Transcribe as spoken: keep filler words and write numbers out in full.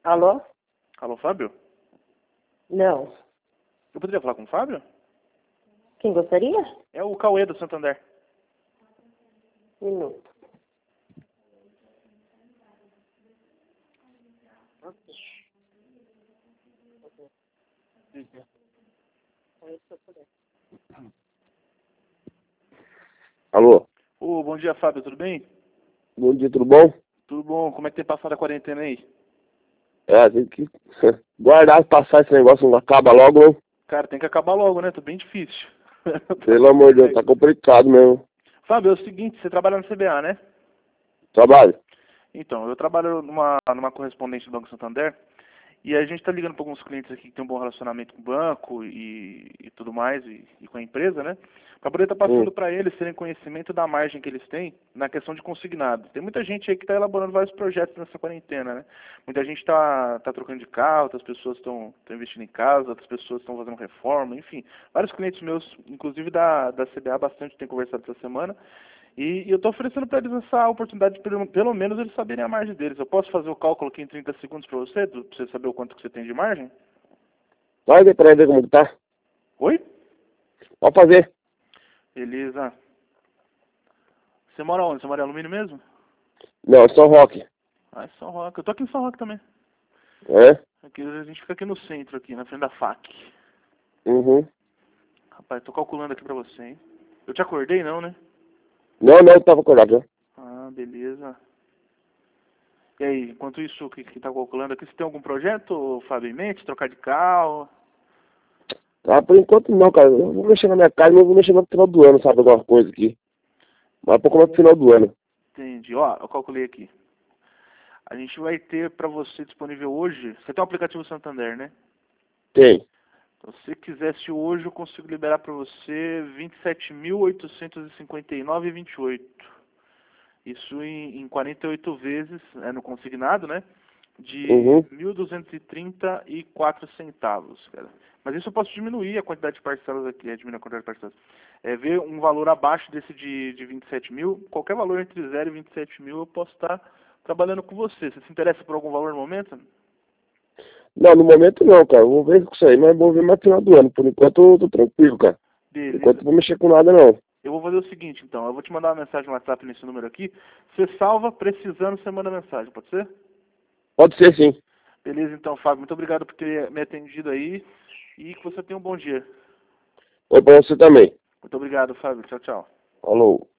Alô? Alô, Fábio? Não. Eu poderia falar com o Fábio? Quem gostaria? É o Cauê do Santander. Minuto. Alô? Ô, bom dia, Fábio, tudo bem? Bom dia, tudo bom? Tudo bom? Como é que tem passado a quarentena aí? É, tem que guardar, passar esse negócio, não acaba logo, né? Cara, tem que acabar logo, né? Tá bem difícil. Pelo amor de Deus, tá complicado mesmo. Fábio, é o seguinte, você trabalha no C B A, né? Trabalho. Então, eu trabalho numa, numa correspondente do Banco Santander e a gente está ligando para alguns clientes aqui que tem um bom relacionamento com o banco e, e tudo mais, e, e com a empresa, né? Para poder estar tá passando Hum. para eles terem conhecimento da margem que eles têm na questão de consignado. Tem muita gente aí que está elaborando vários projetos nessa quarentena, né? Muita gente está tá trocando de carro, outras pessoas estão investindo em casa, outras pessoas estão fazendo reforma, enfim. Vários clientes meus, inclusive da, da C B A, bastante tem conversado essa semana. E, e eu estou oferecendo para eles essa oportunidade de pelo, pelo menos eles saberem a margem deles. Eu posso fazer o cálculo aqui em trinta segundos para você, para você saber o quanto que você tem de margem? Vai ver pra ver como que tá. Oi? Pode fazer. Beleza. Você mora onde? Você mora em Alumínio mesmo? Não, é só rock. Ah, é São Roque. Eu tô aqui em São Roque também. É? Aqui, a gente fica aqui no centro, aqui, na frente da F A C. Uhum. Rapaz, tô calculando aqui pra você, hein? Eu te acordei, não, né? Não, não, eu tava acordado já. Ah, beleza. E aí, enquanto isso, o que, que tá calculando aqui? Você tem algum projeto, Fábio, em mente? Trocar de carro? Ah, por enquanto não, cara. Eu vou mexer na minha casa, mas eu vou mexer no final do ano, sabe? Alguma coisa aqui. Mas pouco mais pro final do ano. Entendi. Ó, eu calculei aqui. A gente vai ter para você disponível hoje. Você tem o aplicativo Santander, né? Tem. Então, se você quisesse hoje, eu consigo liberar para você vinte e sete mil oitocentos e cinquenta e nove reais e vinte e oito centavos. Isso em, em quarenta e oito vezes, é no consignado, né? De Uhum. mil duzentos e trinta e quatro centavos, cara. Mas isso eu posso diminuir a quantidade de parcelas aqui, é, diminuir a quantidade de parcelas. É, ver um valor abaixo desse de, de vinte e sete mil, qualquer valor entre zero e vinte e sete mil eu posso estar trabalhando com você. Você se interessa por algum valor no momento? Não, no momento não, cara. Eu vou ver com isso aí, mas vou ver mais no final do ano. Por enquanto eu tô tranquilo, cara. Por enquanto Beleza. eu não vou mexer com nada, não. Eu vou fazer o seguinte, então. Eu vou te mandar uma mensagem no WhatsApp nesse número aqui. Você salva, precisando, você manda mensagem, pode ser? Pode ser, sim. Beleza, então, Fábio. Muito obrigado por ter me atendido aí. E que você tenha um bom dia. Foi pra você também. Muito obrigado, Fábio. Tchau, tchau. Falou.